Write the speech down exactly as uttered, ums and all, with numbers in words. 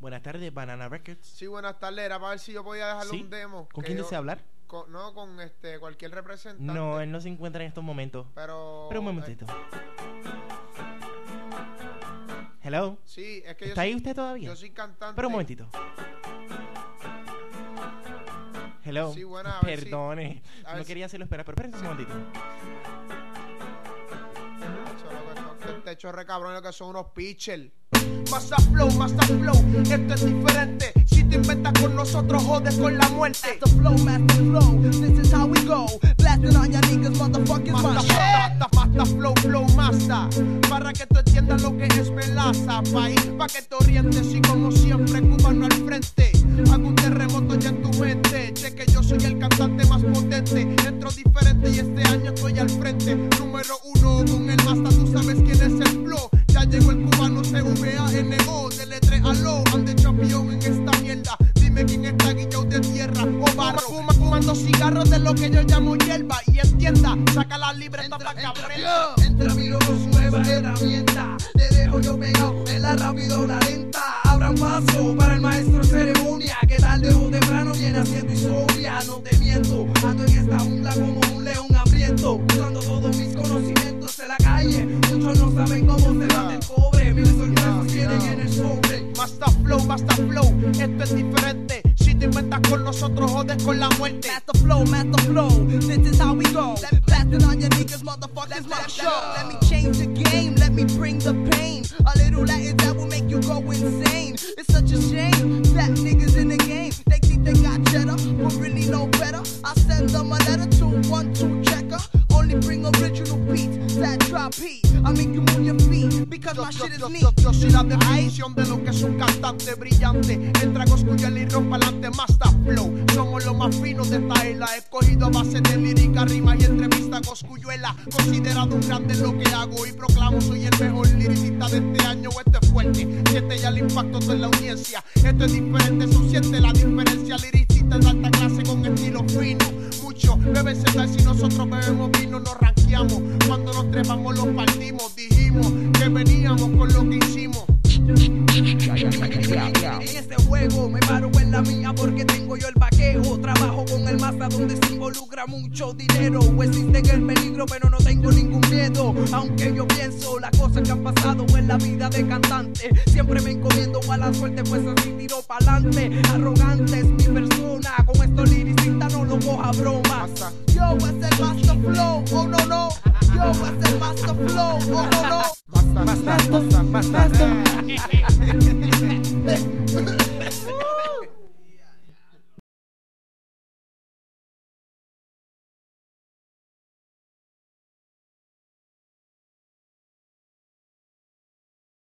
Buenas tardes, Banana Records. Sí, buenas tardes. Era para ver si yo podía dejarle ¿Sí? un demo. ¿Con quién yo, desea hablar? Con, no, con este cualquier representante. No, él no se encuentra en estos momentos. Pero... Pero un momentito. Eh. Hello. Sí, es que yo ¿Está soy, ahí usted todavía? Yo soy cantante. Pero un momentito. Hello. Sí, buena, Perdone. Si, no si... quería hacerlo esperar, pero espérense un momentito. Este hecho re cabrón, lo que son unos pitchers. Massa flow, massa flow, esto es diferente. Si te inventas con nosotros, jodes con la muerte. Master flow, master flow, this is how we go. Blasting on ya niggas, motherfuckers, my shit. Masta, masta, flow, flow, masta. Para que tú entiendas lo que es melaza. País, pa' que te orientes. Y como siempre, cubano al frente. Hago un terremoto ya en tu mente. Cheque, yo soy el cantante más potente. Entro diferente y este año estoy al frente. Número uno con el masta, tú sabes quién es el flow. Ya llegó el cubano C V A N O, de letre a lo, ande champion en esta mierda. Dime quién está guillado de tierra o barro. Fuma, fumando cigarros de lo que yo llamo hierba. Y entienda, saca la libreta pa' que aprenda. Entra mi loco, nueva herramienta. Te dejo yo pegado en la rápido o la lenta. Abran paso para el maestro ceremonia, que tarde o temprano viene haciendo historia. No te miento, ando en esta jungla como un león hambriento, usando todos mis conocimientos en la calle. Muchos no saben cómo se bate el cobre, miles sorpresas tienen en el sobre. Master flow, master flow, esto es diferente. Si te inventas con nosotros, jodes con la muerte. Master flow, master flow, this is how we go. Blasting on your niggas, motherfuckers, my show. Let me change the game, let me bring the pain. A little Latin that will make you go insane. It's such a shame that niggas in the game, they think they got cheddar, but really know better. I send them a letter to one two checker. Only bring original beats that drop heat. I make you move your feet because yo, my yo, shit yo, is yo, neat. yo soy la definición de lo que es un cantante brillante. Entra Coscuyuela y rompa adelante, Master Flow. Somos los más finos de esta isla. Escogido a base de lírica, rimas y entrevista. Coscuyuela, considerado un grande en lo que hago. Y proclamo, soy el mejor liricista de este año. Esto es fuerte, siente ya el impacto de la audiencia. Esto es diferente, eso siente la diferencia. Liricista de alta clase con estilo fino. Muchos beben cerveza y nosotros bebemos vino. Nos ranqueamos, cuando nos trepamos los partimos. Dijimos que veníamos con lo que hicimos. En este juego me paro en la mía porque tengo yo el vaqueo. Trabajo con el masa donde se involucra mucho dinero. Existe el peligro pero no tengo ningún miedo. Aunque yo pienso las cosas que han pasado en la vida de cantante, siempre me encomiendo a la suerte pues así tiro pa'lante. Arrogante es mi persona, con estos liricistas no lo coja broma. Yo es el master flow, oh no no. Yo es el master flow, oh no no. Master, master, master, master.